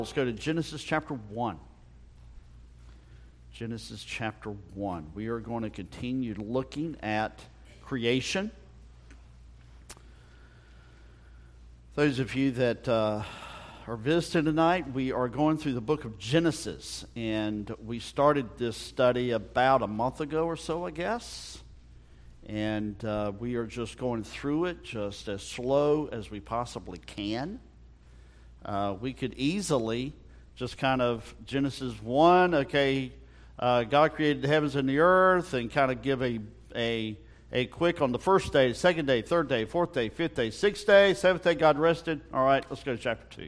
Let's go to Genesis chapter 1. Genesis chapter 1. We are going to continue looking at creation. Those of you that are visiting tonight, we are going through the book of Genesis. And we started this study about a month ago or so, I guess. And we are just going through it just as slow as we possibly can. We could easily just kind of, Genesis 1, okay, God created the heavens and the earth, and kind of give a quick on the first day, second day, third day, fourth day, fifth day, sixth day, seventh day, God rested. All right, let's go to chapter 2.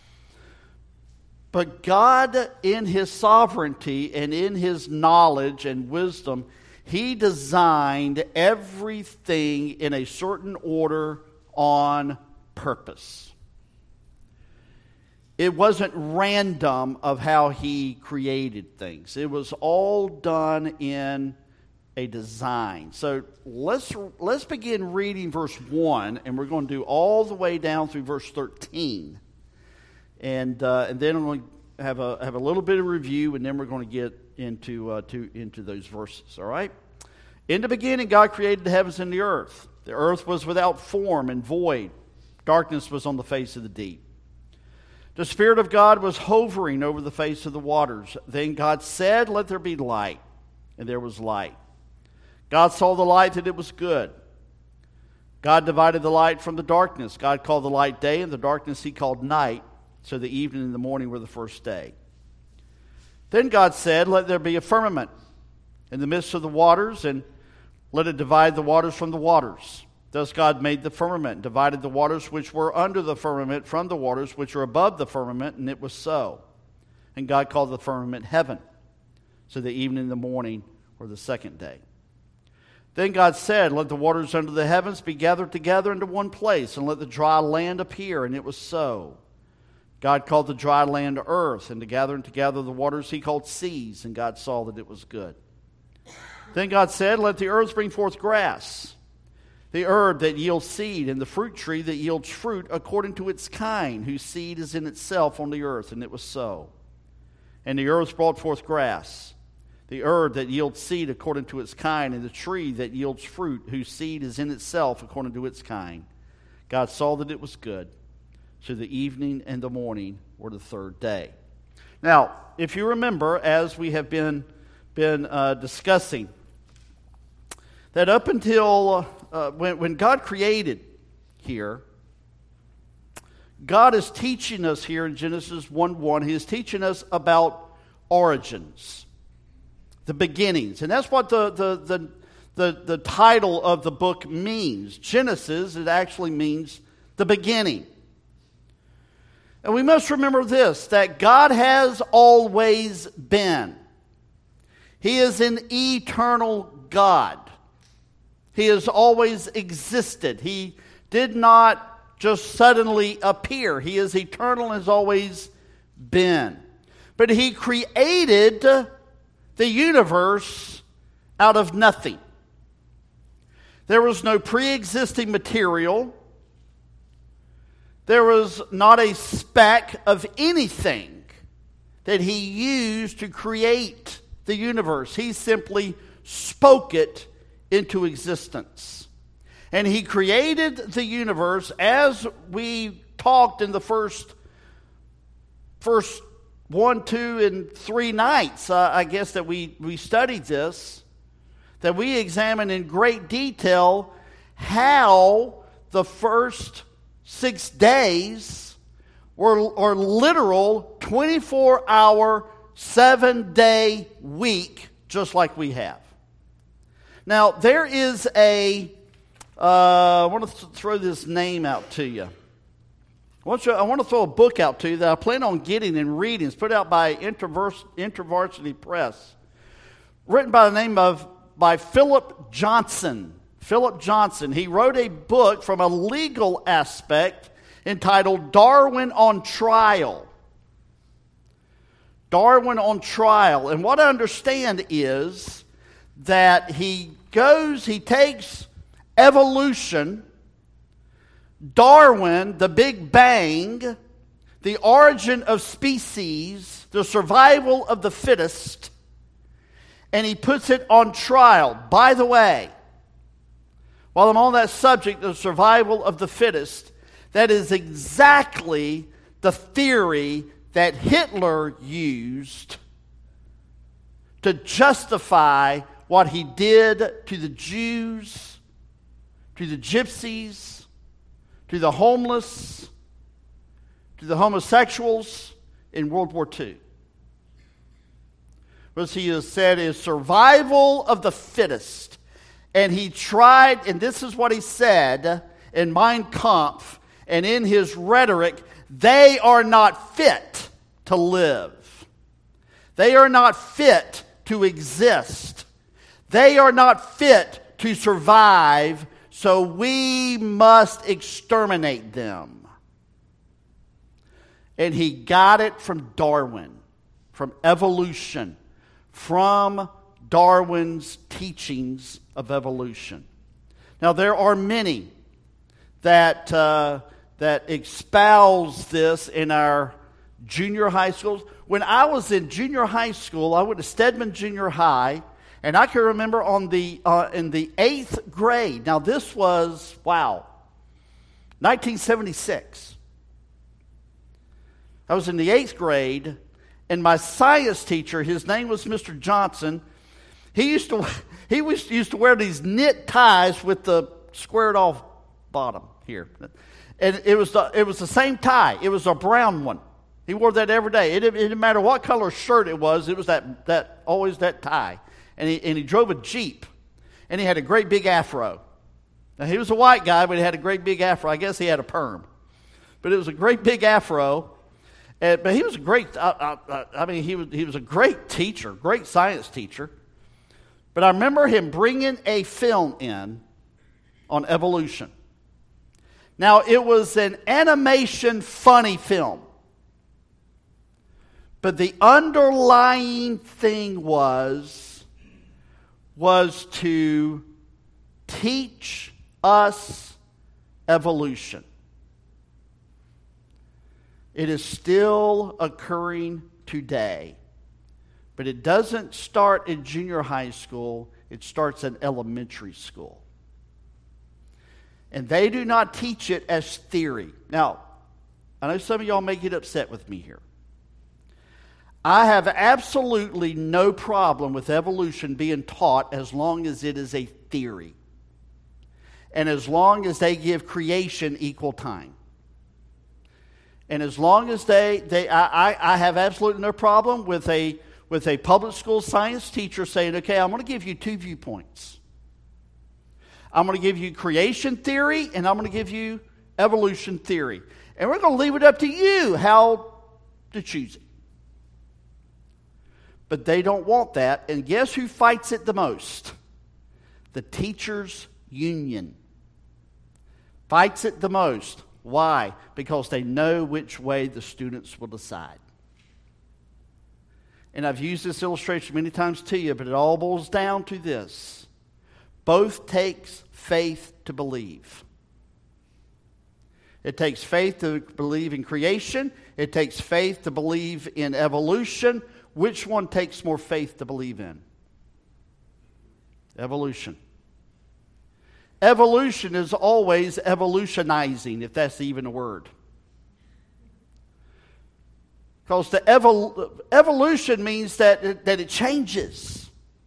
But God, in His sovereignty and in His knowledge and wisdom, He designed everything in a certain order on purpose. It wasn't random of how He created things. It was all done in a design. So let's begin reading verse 1, and we're going to do all the way down through verse 13. And then I'm going to have a little bit of review, and then we're going to get into those verses, all right? In the beginning, God created the heavens and the earth. The earth was without form and void. Darkness was on the face of the deep. The Spirit of God was hovering over the face of the waters. Then God said, "Let there be light." And there was light. God saw the light that it was good. God divided the light from the darkness. God called the light day, and the darkness He called night. So the evening and the morning were the first day. Then God said, "Let there be a firmament in the midst of the waters, and let it divide the waters from the waters." Thus God made the firmament, divided the waters which were under the firmament from the waters which are above the firmament, and it was so. And God called the firmament heaven. So the evening and the morning were the second day. Then God said, "Let the waters under the heavens be gathered together into one place, and let the dry land appear," and it was so. God called the dry land earth, and the gathering together of the waters He called seas, and God saw that it was good. Then God said, "Let the earth bring forth grass, the herb that yields seed, and the fruit tree that yields fruit according to its kind, whose seed is in itself on the earth," and it was so. And the earth brought forth grass, the herb that yields seed according to its kind, and the tree that yields fruit, whose seed is in itself according to its kind. God saw that it was good. So the evening and the morning were the third day. Now, if you remember, as we have been discussing, that up until when God created here, God is teaching us here in Genesis 1:1. He is teaching us about origins, the beginnings, and that's what the title of the book means. Genesis, it actually means the beginning. And we must remember this, that God has always been. He is an eternal God. He has always existed. He did not just suddenly appear. He is eternal and has always been. But He created the universe out of nothing. There was no pre-existing material. There was not a speck of anything that He used to create the universe. He simply spoke it into existence. And He created the universe, as we talked in the first 1, 2, and 3 nights, I guess, that we studied this, that we examined in great detail how the first 6 days were literal 24-hour, 7-day week, just like we have. Now, there is I want to throw this name out to you. I want to throw a book out to you that I plan on getting and reading. It's put out by InterVarsity Press, written by Philip Johnson. Philip Johnson. He wrote a book from a legal aspect entitled Darwin on Trial. Darwin on Trial. And what I understand is that he takes evolution, Darwin, the Big Bang, the origin of species, the survival of the fittest, and he puts it on trial. By the way, while I'm on that subject of survival of the fittest, that is exactly the theory that Hitler used to justify what he did to the Jews, to the gypsies, to the homeless, to the homosexuals in World War II. What he has said is survival of the fittest. And he tried, and this is what he said in Mein Kampf and in his rhetoric, they are not fit to live. They are not fit to exist. They are not fit to survive, so we must exterminate them. And he got it from Darwin, from evolution, from Darwin's teachings of evolution. Now, there are many that espouse this in our junior high schools. When I was in junior high school, I went to Stedman Junior High, and I can remember in the 8th grade. Now, this was, 1976. I was in the 8th grade, and my science teacher, his name was Mr. Johnson, he used to wear these knit ties with the squared off bottom here. And it was the same tie. It was a brown one. He wore that every day. It didn't matter what color shirt it was that always that tie. And he drove a Jeep. And he had a great big afro. Now, he was a white guy, but he had a great big afro. I guess he had a perm. But it was a great big afro. But he was a great, he was a great teacher, great science teacher. But I remember him bringing a film in on evolution. Now, it was an animation funny film. But the underlying thing was to teach us evolution. It is still occurring today. But it doesn't start in junior high school. It starts in elementary school. And they do not teach it as theory. Now, I know some of y'all may get upset with me here. I have absolutely no problem with evolution being taught as long as it is a theory. And as long as they give creation equal time. And as long as I have absolutely no problem with a public school science teacher saying, okay, I'm going to give you two viewpoints. I'm going to give you creation theory, and I'm going to give you evolution theory. And we're going to leave it up to you how to choose it. But they don't want that. And guess who fights it the most? The teachers' union. Fights it the most. Why? Because they know which way the students will decide. And I've used this illustration many times to you, but it all boils down to this. Both takes faith to believe. It takes faith to believe in creation. It takes faith to believe in evolution. Which one takes more faith to believe in? Evolution. Evolution is always evolutionizing, if that's even a word. Because the evolution means that it changes.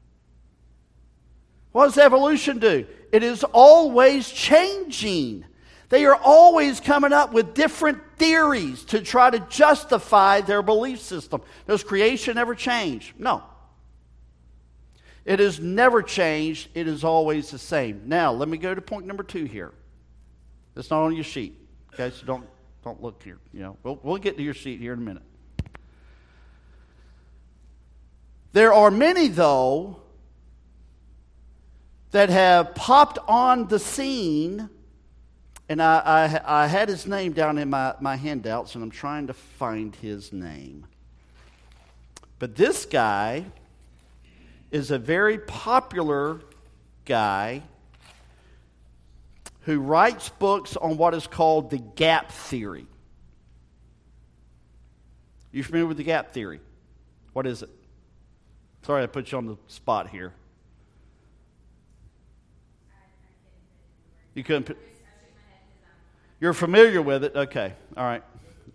What does evolution do? It is always changing. They are always coming up with different theories to try to justify their belief system. Does creation ever change? No. It has never changed. It is always the same. Now, let me go to point number 2 here. It's not on your sheet. Okay, so don't look here. We'll get to your sheet here in a minute. There are many, though, that have popped on the scene, and I had his name down in my handouts, and I'm trying to find his name. But this guy is a very popular guy who writes books on what is called the gap theory. You familiar with the gap theory? What is it? Sorry I put you on the spot here. You couldn't put... You're familiar with it? Okay. All right.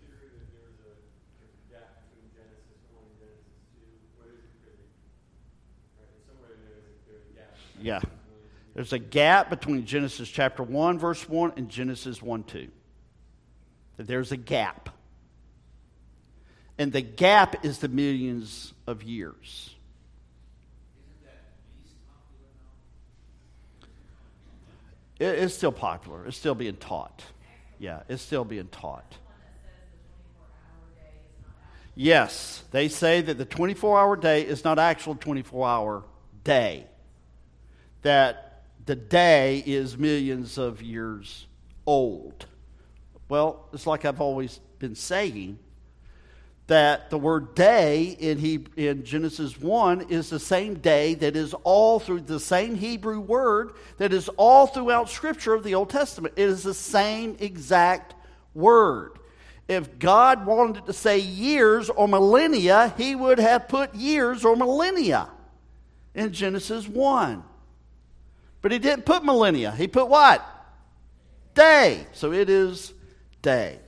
Yeah. There's a gap between Genesis chapter 1, verse 1 and Genesis 1, 2. There's a gap. And the gap is the millions of years. Isn't that least popular now? It's still popular. It's still being taught. Yeah, it's still being taught. Yes, they say that the 24-hour day is not actual 24-hour day. That the day is millions of years old. Well, it's like I've always been saying, that the word day in Genesis 1 is the same day that is all through the same Hebrew word that is all throughout Scripture of the Old Testament. It is the same exact word. If God wanted to say years or millennia, he would have put years or millennia in Genesis 1. But he didn't put millennia. He put what? Day. So it is day.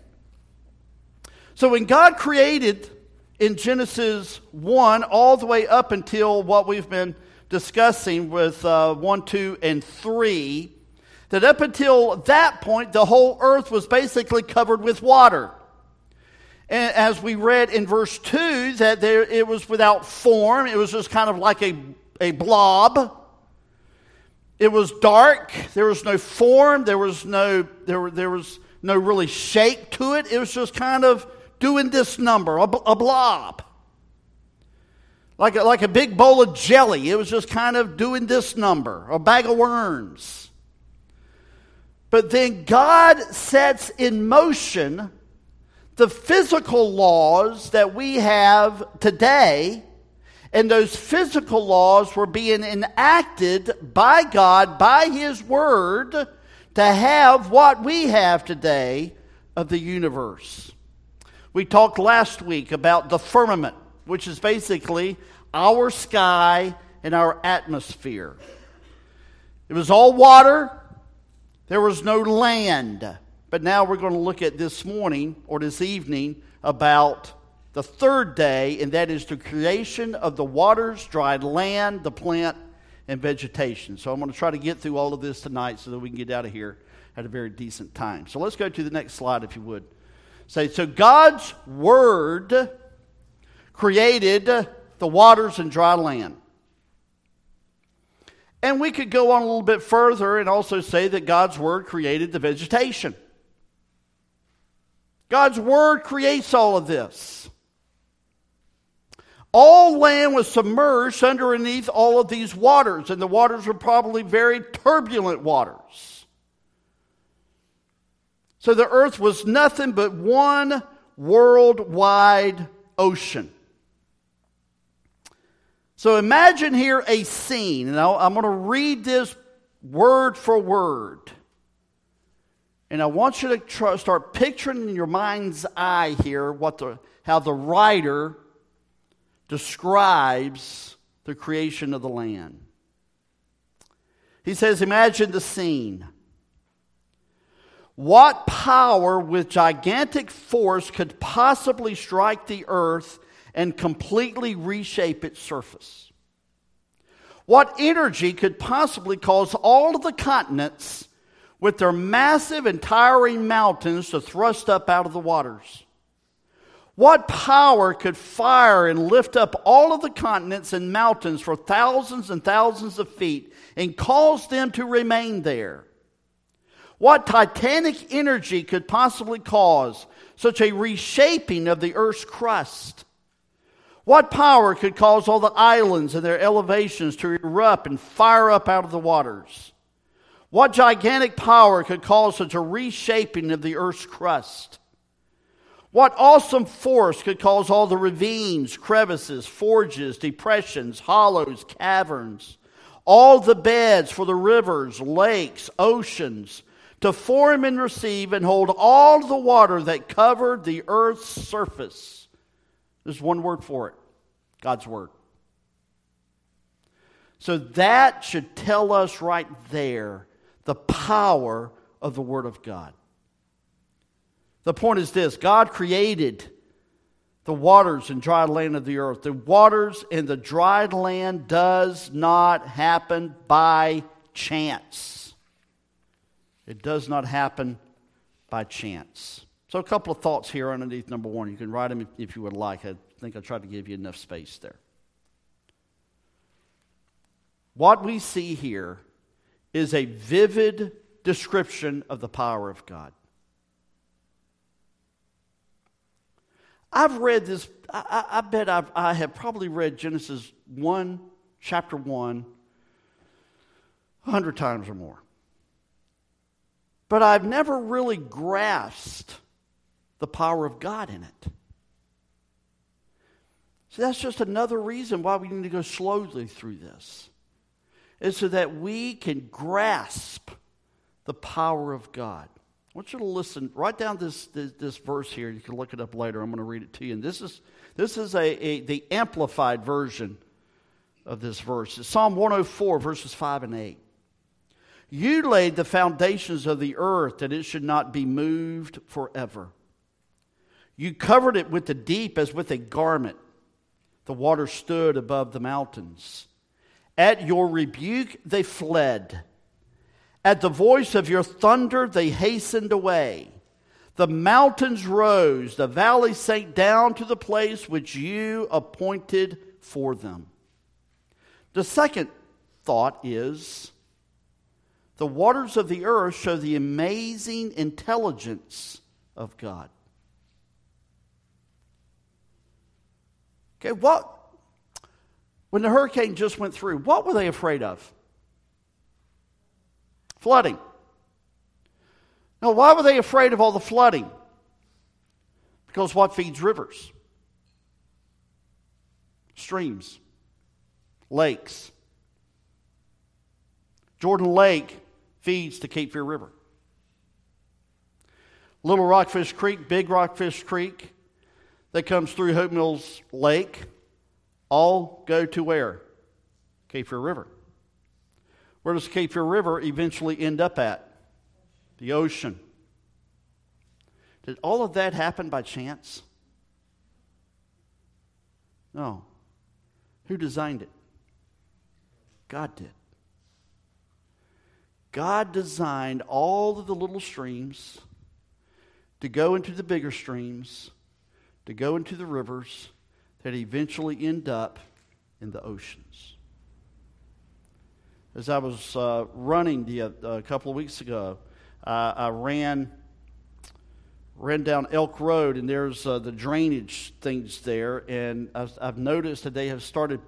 So when God created in Genesis 1 all the way up until what we've been discussing with 1, 2, and 3, that up until that point the whole earth was basically covered with water. And as we read in verse 2, that it was without form. It was just kind of like a blob. It was dark. There was no form. There was no really shape to it. It was just kind of doing this number, a blob. Like a big bowl of jelly. It was just kind of doing this number, a bag of worms. But then God sets in motion the physical laws that we have today, and those physical laws were being enacted by God, by His Word, to have what we have today of the universe. We talked last week about the firmament, which is basically our sky and our atmosphere. It was all water. There was no land. But now we're going to look at this morning or this evening about the third day, and that is the creation of the waters, dry land, the plant, and vegetation. So I'm going to try to get through all of this tonight so that we can get out of here at a very decent time. So let's go to the next slide if you would. So God's Word created the waters and dry land. And we could go on a little bit further and also say that God's Word created the vegetation. God's Word creates all of this. All land was submerged underneath all of these waters, and the waters were probably very turbulent waters. So the earth was nothing but one worldwide ocean. So imagine here a scene, and I'm going to read this word for word. And I want you to start picturing in your mind's eye here how the writer describes the creation of the land. He says, imagine the scene. What power with gigantic force could possibly strike the earth and completely reshape its surface? What energy could possibly cause all of the continents with their massive and towering mountains to thrust up out of the waters? What power could fire and lift up all of the continents and mountains for thousands and thousands of feet and cause them to remain there? What titanic energy could possibly cause such a reshaping of the earth's crust? What power could cause all the islands and their elevations to erupt and fire up out of the waters? What gigantic power could cause such a reshaping of the earth's crust? What awesome force could cause all the ravines, crevices, forges, depressions, hollows, caverns, all the beds for the rivers, lakes, oceans, to form and receive and hold all the water that covered the earth's surface There's one word for it: God's Word. So that should tell us right there the power of the Word of God. The point is this: God created the waters and dry land of the earth. The waters in the dry land does not happen by chance. It does not happen by chance. So a couple of thoughts here underneath number one. You can write them if you would like. I think I tried to give you enough space there. What we see here is a vivid description of the power of God. I've read this, I bet I have probably read Genesis 1, chapter 1, 100 times or more. But I've never really grasped the power of God in it. So that's just another reason why we need to go slowly through this. Is so that we can grasp the power of God. I want you to listen. Write down this verse here. You can look it up later. I'm going to read it to you. And this is the amplified version of this verse. It's Psalm 104, verses 5 and 8. You laid the foundations of the earth, that it should not be moved forever. You covered it with the deep as with a garment. The water stood above the mountains. At your rebuke they fled. At the voice of your thunder they hastened away. The mountains rose, the valleys sank down to the place which you appointed for them. The second thought is, the waters of the earth show the amazing intelligence of God. Okay, when the hurricane just went through, what were they afraid of? Flooding. Now, why were they afraid of all the flooding? Because what feeds rivers? Streams. Lakes. Jordan Lake feeds the Cape Fear River. Little Rockfish Creek, Big Rockfish Creek, that comes through Hope Mills Lake, all go to where? Cape Fear River. Where does Cape Fear River eventually end up at? The ocean. Did all of that happen by chance? No. Who designed it? God did. God designed all of the little streams to go into the bigger streams, to go into the rivers, that eventually end up in the oceans. As I was running a couple of weeks ago, I ran down Elk Road, and there's the drainage things there, and I've noticed that they have started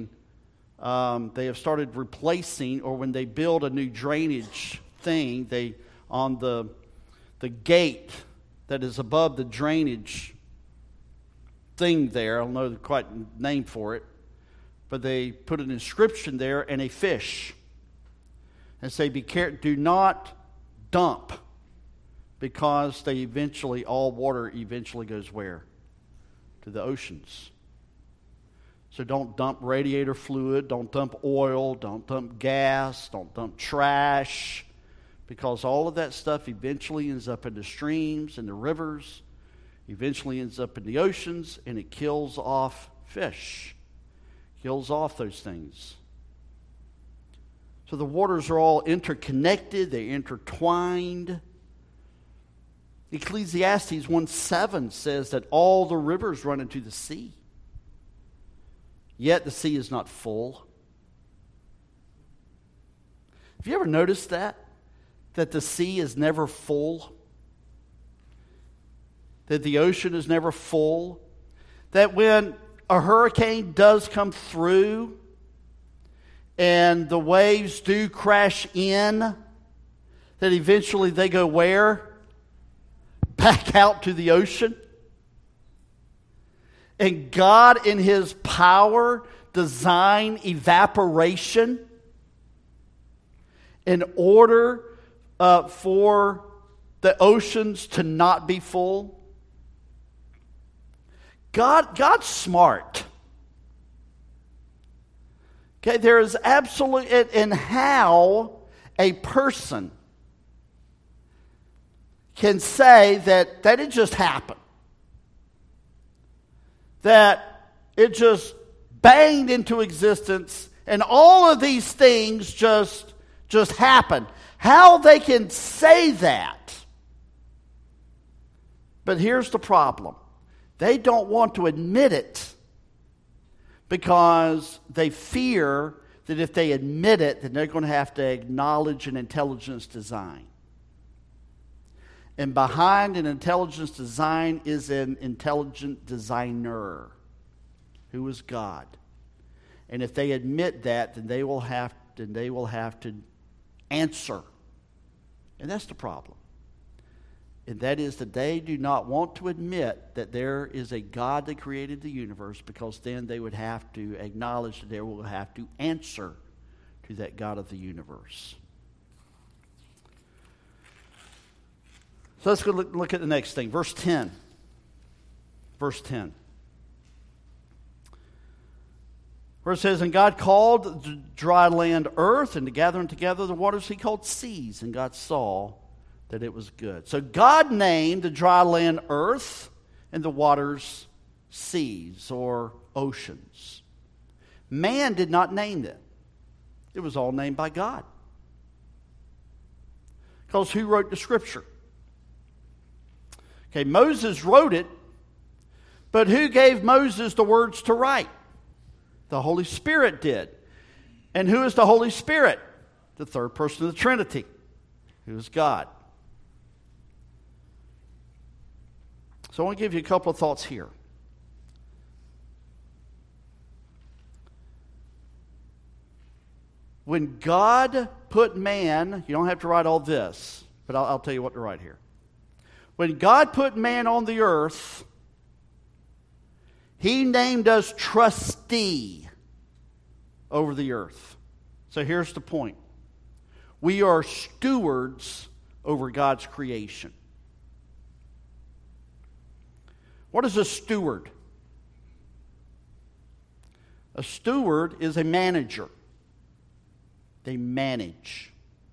replacing, or when they build a new drainage thing, they on the gate that is above the drainage thing there, I don't know the quite name for it, but they put an inscription there and a fish, and say, do not dump, because all water eventually goes where? To the oceans. So don't dump radiator fluid, don't dump oil, don't dump gas, don't dump trash, because all of that stuff eventually ends up in the streams and the rivers, eventually ends up in the oceans, and it kills off fish, kills off those things. So the waters are all interconnected, they're intertwined. Ecclesiastes 1:7 says that all the rivers run into the sea. Yet the sea is not full. Have you ever noticed that? That the sea is never full? That the ocean is never full? That when a hurricane does come through and the waves do crash in, that eventually they go where? Back out to the ocean? And God, in His power, designed evaporation in order for the oceans to not be full. God's smart. Okay, there is absolute in how a person can say that it just happened. That it just banged into existence and all of these things just happened. How they can say that. But here's the problem. They don't want to admit it because they fear that if they admit it, then they're going to have to acknowledge an intelligence design. And behind an intelligence design is an intelligent designer who is God. And if they admit that, then they will have to answer. And that's the problem. And that is that they do not want to admit that there is a God that created the universe, because then they would have to acknowledge that they will have to answer to that God of the universe. So let's go look at the next thing. Verse 10. Verse 10. Where it says, and God called the dry land earth, and to gather them together the waters he called seas. And God saw that it was good. So God named the dry land earth and the waters seas or oceans. Man did not name them. It was all named by God. Because who wrote the scripture? Okay, Moses wrote it, but who gave Moses the words to write? The Holy Spirit did. And who is the Holy Spirit? The third person of the Trinity, who is God. So I want to give you a couple of thoughts here. When God put man, you don't have to write all this, but I'll tell you what to write here. When God put man on the earth, he named us trustee over the earth. So here's the point. We are stewards over God's creation. What is a steward? A steward is a manager. They manage.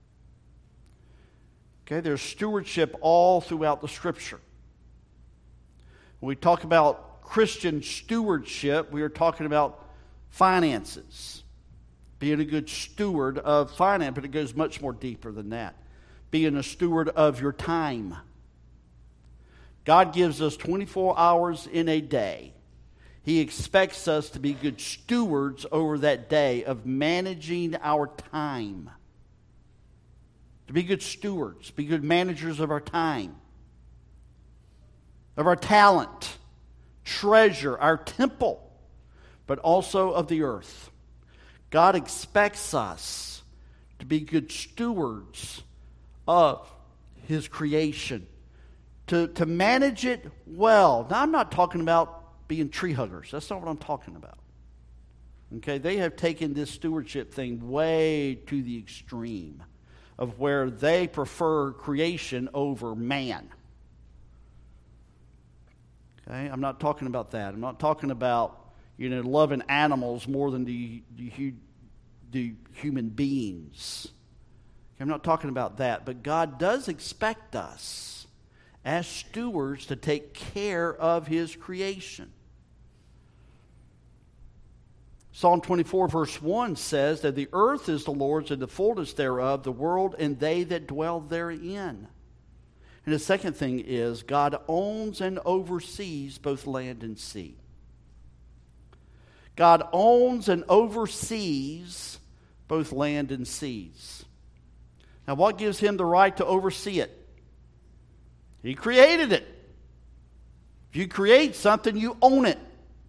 Okay, there's stewardship all throughout the Scripture. When we talk about Christian stewardship, we are talking about finances. Being a good steward of finance, but it goes much more deeper than that. Being a steward of your time. God gives us 24 hours in a day. He expects us to be good stewards over that day of managing our time. To be good stewards, be good managers of our time, of our talent, treasure, our temple, but also of the earth. God expects us to be good stewards of His creation, to manage it well. Now, I'm not talking about being tree huggers. That's not what I'm talking about. Okay, they have taken this stewardship thing way to the extreme of where they prefer creation over man. Okay, I'm not talking about that. I'm not talking about, loving animals more than the human beings. Okay, I'm not talking about that. But God does expect us as stewards to take care of His creation. Psalm 24 verse 1 says that the earth is the Lord's and the fullness thereof, the world and they that dwell therein. And the second thing is God owns and oversees both land and sea. God owns and oversees both land and seas. Now, what gives Him the right to oversee it? He created it. If you create something, you own it.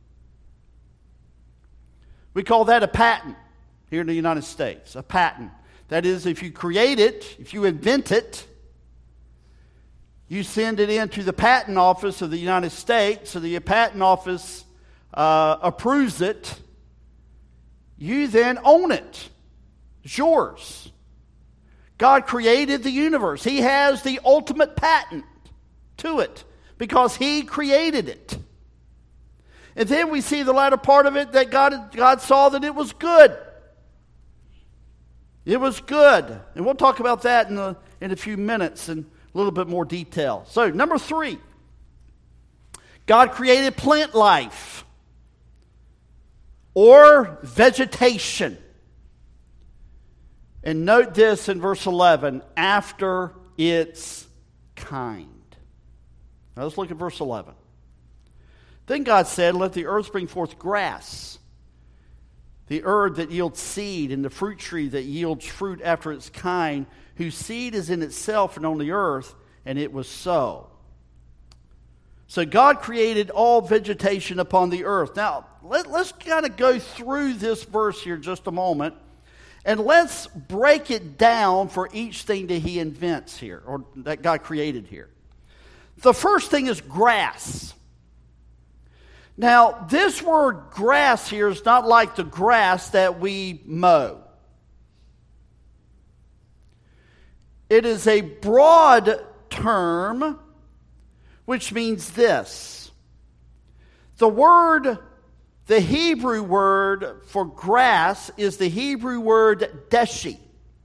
We call that a patent here in the United States, a patent. That is, if you create it, if you invent it, you send it into the patent office of the United States, so the patent office approves it. You then own it. It's yours. God created the universe. He has the ultimate patent to it because He created it. And then we see the latter part of it that God saw that it was good. It was good. And we'll talk about that in a few minutes in a little bit more detail. So, number 3, God created plant life or vegetation. And note this in verse 11, after its kind. Now let's look at verse 11. Then God said, let the earth bring forth grass, the herb that yields seed, and the fruit tree that yields fruit after its kind, whose seed is in itself and on the earth, and it was so. So God created all vegetation upon the earth. Now, let's kind of go through this verse here just a moment, and let's break it down for each thing that he invents here, or that God created here. The first thing is grass. Now, this word grass here is not like the grass that we mow. It is a broad term, which means this. The Hebrew word for grass is the Hebrew word deshi,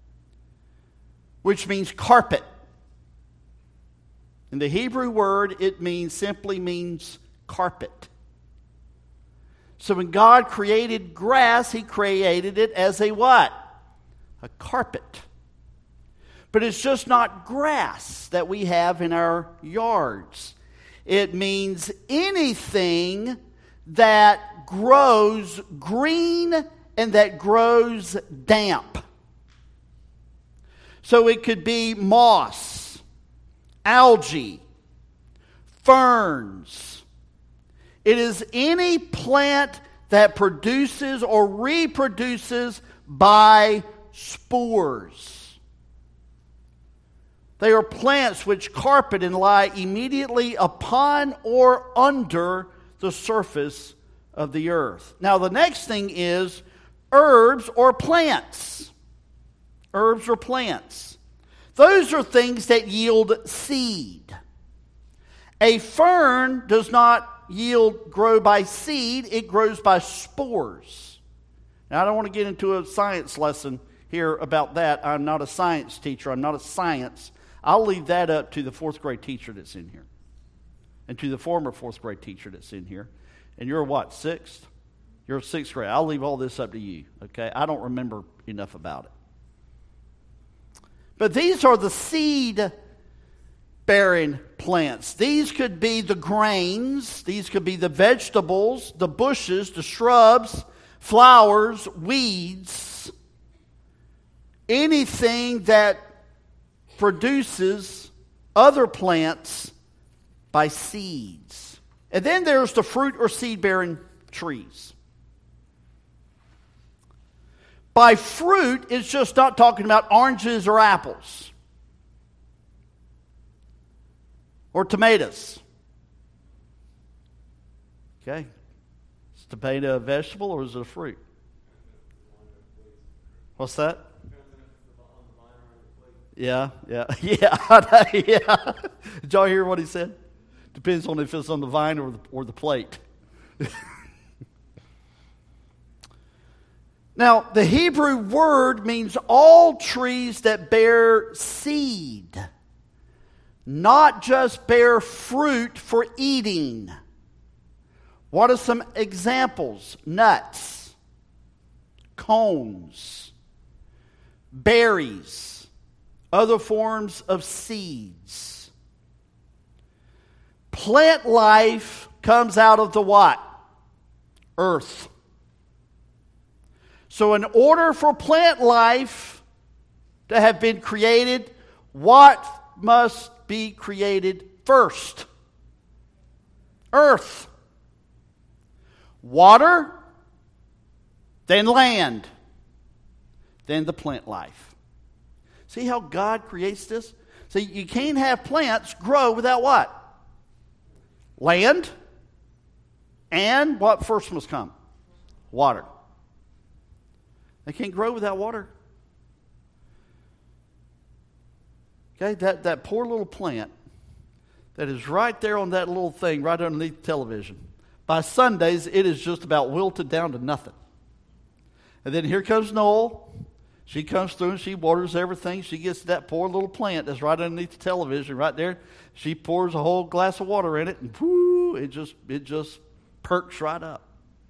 which means carpet. In the Hebrew word, it simply means carpet. So when God created grass, he created it as a what? A carpet. But it's just not grass that we have in our yards. It means anything that grows green and that grows damp. So it could be moss, algae, ferns. It is any plant that produces or reproduces by spores. They are plants which carpet and lie immediately upon or under the surface of the earth. Now the next thing is herbs or plants. Herbs or plants. Those are things that yield seed. A fern does not grow by seed, it grows by spores. Now I don't want to get into a science lesson here about that. I'm not a science teacher. I'm not a science. I'll leave that up to the 4th grade teacher that's in here. And to the former 4th grade teacher that's in here. And you're what, 6th? You're a 6th grade. I'll leave all this up to you, okay? I don't remember enough about it. But these are the seed-bearing plants. These could be the grains. These could be the vegetables, the bushes, the shrubs, flowers, weeds. Anything that produces other plants by seeds. And then there's the fruit or seed-bearing trees. By fruit, it's just not talking about oranges or apples. Or tomatoes. Okay. Is tomato a vegetable or is it a fruit? What's that? Yeah. Yeah. Did y'all hear what he said? Depends on if it's on the vine or the plate. Now, the Hebrew word means all trees that bear seed, not just bear fruit for eating. What are some examples? Nuts, cones, berries, other forms of seeds. Plant life comes out of the what? Earth. So in order for plant life to have been created, what must be created first? Earth. Water, then land, then the plant life. See how God creates this? See, you can't have plants grow without what? Land, and what first must come? Water. They can't grow without water. Okay, that poor little plant that is right there on that little thing right underneath the television. by Sundays, it is just about wilted down to nothing. And then here comes Noel. She comes through and she waters everything. She gets that poor little plant that's right underneath the television right there. She pours a whole glass of water in it, and whoo, it just perks right up.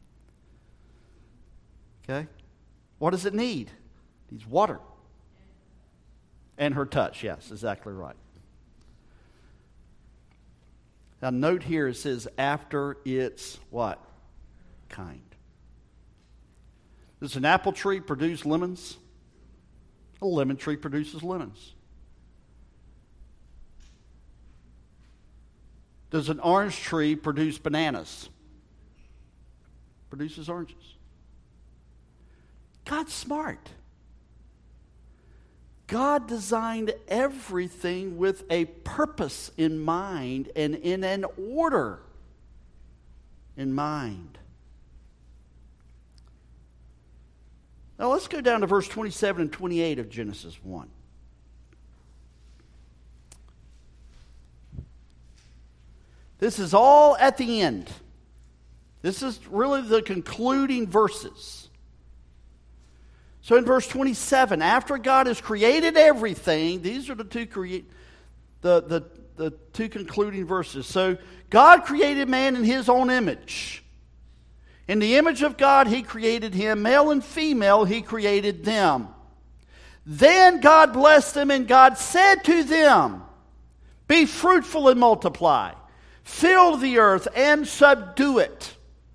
Okay? What does it need? It needs water. And her touch, yes, exactly right. Now note here it says after its what? Kind. Does an apple tree produce lemons? A lemon tree produces lemons. Does an orange tree produce bananas? Produces oranges. God's smart. God designed everything with a purpose in mind and in an order in mind. Now let's go down to verse 27 and 28 of Genesis 1. This is all at the end. This is really the concluding verses. So in verse 27, after God has created everything, these are the two concluding verses. So God created man in his own image. In the image of God, he created him. Male and female, he created them. Then God blessed them, and God said to them, be fruitful and multiply. Fill the earth and subdue it.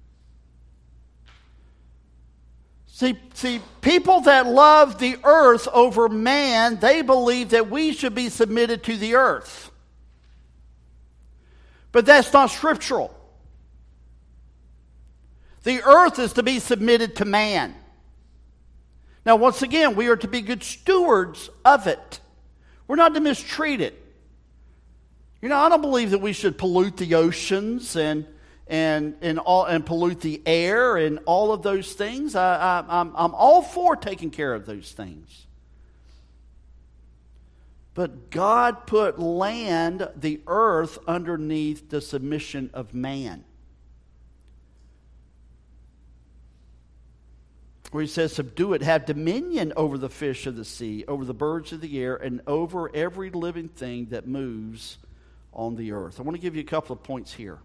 See, people that love the earth over man, they believe that we should be submitted to the earth. But that's not scriptural. The earth is to be submitted to man. Now, once again, we are to be good stewards of it. We're not to mistreat it. You know, I don't believe that we should pollute the oceans and pollute the air and all of those things. I'm all for taking care of those things. But God put land, the earth, underneath the submission of man. Where he says, subdue it, have dominion over the fish of the sea, over the birds of the air, and over every living thing that moves on the earth. I want to give you a couple of points here.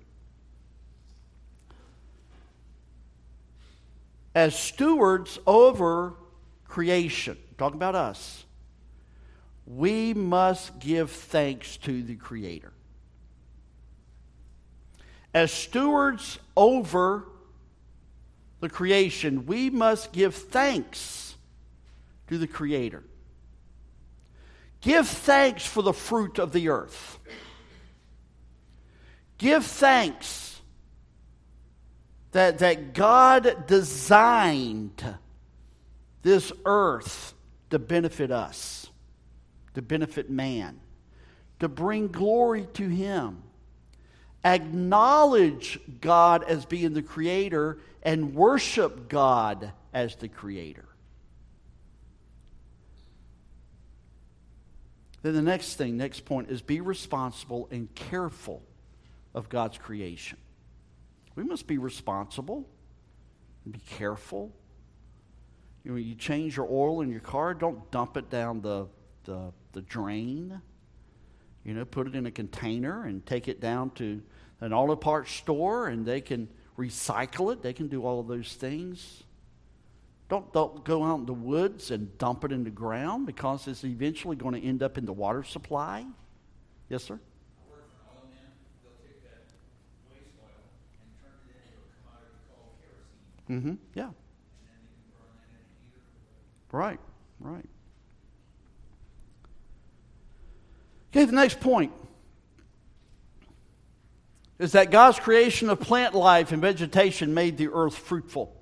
As stewards over creation, talking about us, we must give thanks to the Creator. As stewards over the creation, we must give thanks to the Creator. Give thanks for the fruit of the earth. Give thanks that God designed this earth to benefit us, to benefit man, to bring glory to Him. Acknowledge God as being the Creator and worship God as the Creator. Then the next point is be responsible and careful of God's creation. We must be responsible and be careful. You know, you change your oil in your car, don't dump it down the drain. You know, put it in a container and take it down to an auto parts store and they can recycle it. They can do all of those things. Don't go out in the woods and dump it in the ground because it's eventually going to end up in the water supply. Yes, sir? I work for an oil man. They'll take that waste oil and turn it into a commodity called kerosene. Yeah. And then they can burn that in a heater. Right. Okay, the next point is that God's creation of plant life and vegetation made the earth fruitful.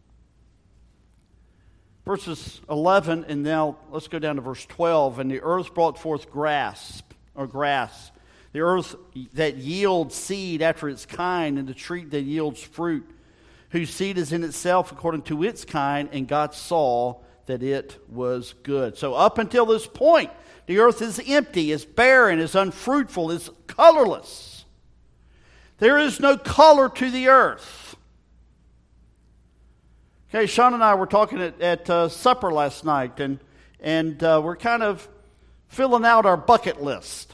Verses 11, and now let's go down to verse 12. And the earth brought forth grass, the earth that yields seed after its kind, and the tree that yields fruit, whose seed is in itself according to its kind, and God saw that it was good. So up until this point, the earth is empty, is barren, is unfruitful, is colorless. There is no color to the earth. Okay, Sean and I were talking at supper last night, and we're kind of filling out our bucket list.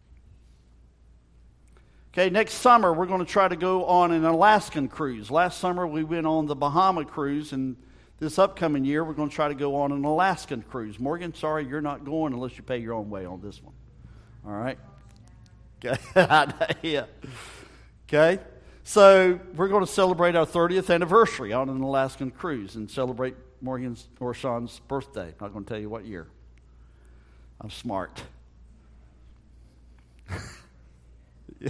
Okay, next summer we're going to try to go on an Alaskan cruise. Last summer we went on the Bahama cruise, and this upcoming year we're going to try to go on an Alaskan cruise. Morgan, sorry, you're not going unless you pay your own way on this one. All right? Okay. Yeah. Okay? So we're going to celebrate our 30th anniversary on an Alaskan cruise and celebrate Morgan's or Sean's birthday. I'm not going to tell you what year. I'm smart. Yeah.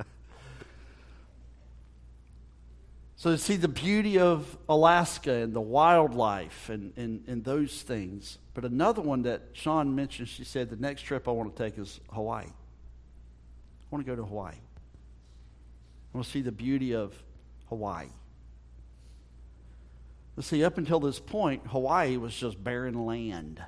So see the beauty of Alaska and the wildlife and those things. But another one that Sean mentioned, she said, the next trip I want to take is Hawaii. I want to go to Hawaii. I want to see the beauty of Hawaii. But see, up until this point, Hawaii was just barren land.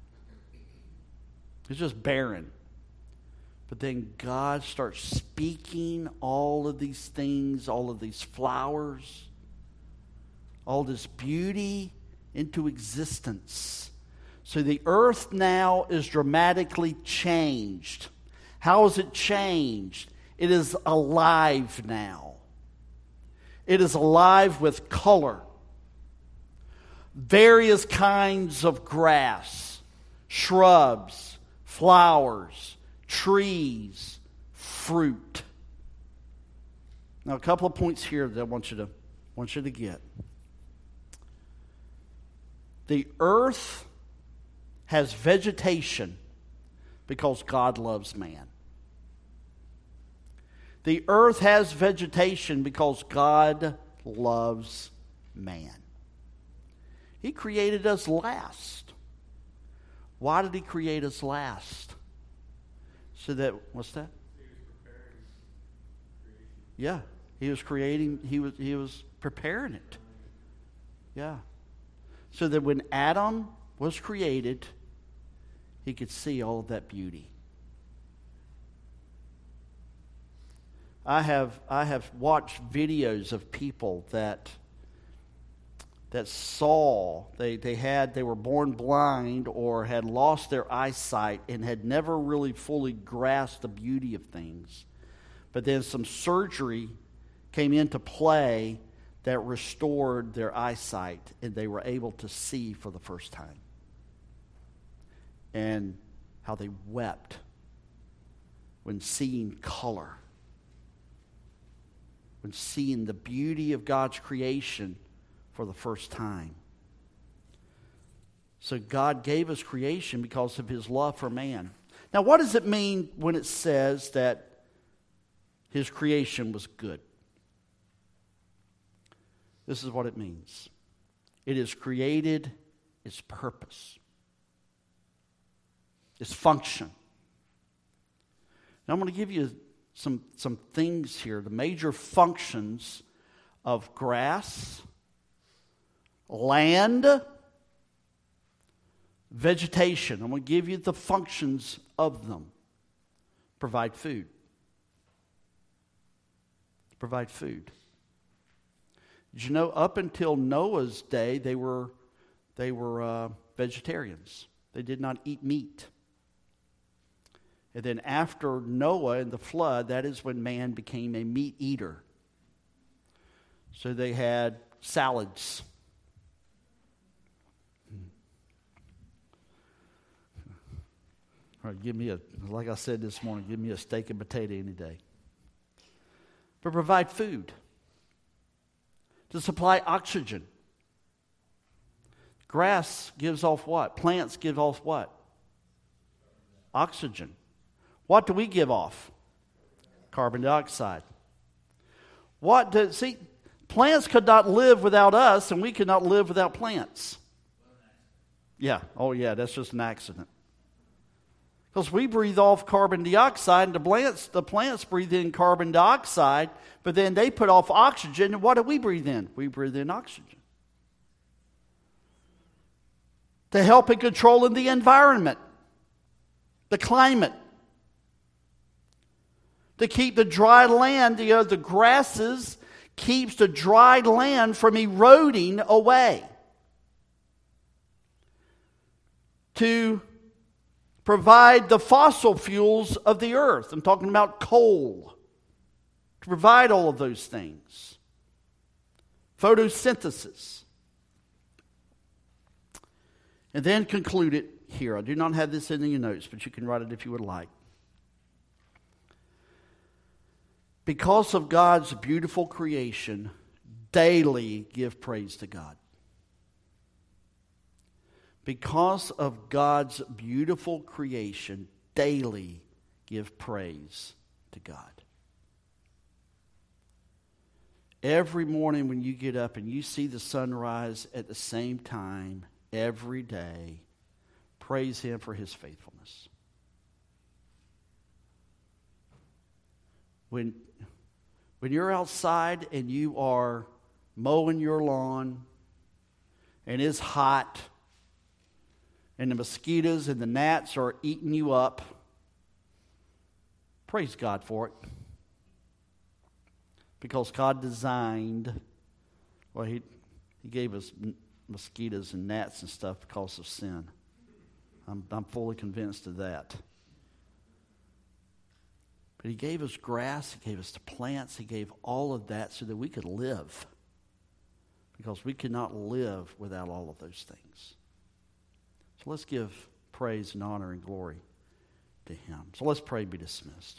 It's just barren. But then God starts speaking all of these things, all of these flowers, all this beauty into existence. So the earth now is dramatically changed. How is it changed? It is alive now. It is alive with color. Various kinds of grass, shrubs, flowers, trees, fruit. Now, a couple of points here that I want you to get. The earth has vegetation because God loves man. The earth has vegetation because God loves man. He created us last. Why did He create us last? So that, what's that? Yeah, He was creating, He was preparing it. Yeah. So that when Adam was created, he could see all of that beauty. I have watched videos of people that saw, they were born blind or had lost their eyesight and had never really fully grasped the beauty of things. But then some surgery came into play that restored their eyesight, and they were able to see for the first time. And how they wept when seeing color, when seeing the beauty of God's creation for the first time. So God gave us creation because of His love for man. Now, what does it mean when it says that His creation was good? This is what it means. It is created its purpose, its function. Now, I'm going to give you some things here, the major functions of grass, land, vegetation. I'm going to give you the functions of them. Provide food. Provide food. Did you know up until Noah's day they were vegetarians? They did not eat meat. And then after Noah and the flood, that is when man became a meat eater. So they had salads. All right, like I said this morning, give me a steak and potato any day. But provide food. To supply oxygen. Grass gives off what? Plants give off what? Oxygen. What do we give off? Carbon dioxide. Plants could not live without us, and we could not live without plants. Yeah. Oh, yeah, that's just an accident. Because we breathe off carbon dioxide, and the plants breathe in carbon dioxide, but then they put off oxygen, and what do we breathe in? We breathe in oxygen. To help in controlling the environment, the climate. to keep the dry land, the grasses keeps the dry land from eroding away. To provide the fossil fuels of the earth. I'm talking about coal. To provide all of those things. Photosynthesis. And then conclude it here. I do not have this in your notes, but you can write it if you would like. Because of God's beautiful creation, daily give praise to God. Because of God's beautiful creation, daily give praise to God. Every morning when you get up and you see the sunrise at the same time, every day, praise Him for His faithfulness. When you're outside and you are mowing your lawn and it's hot and the mosquitoes and the gnats are eating you up, praise God for it. Because God designed, He gave us mosquitoes and gnats and stuff because of sin. I'm fully convinced of that. But He gave us grass, He gave us the plants, He gave all of that so that we could live. Because we cannot live without all of those things. So let's give praise and honor and glory to Him. So let's pray and be dismissed.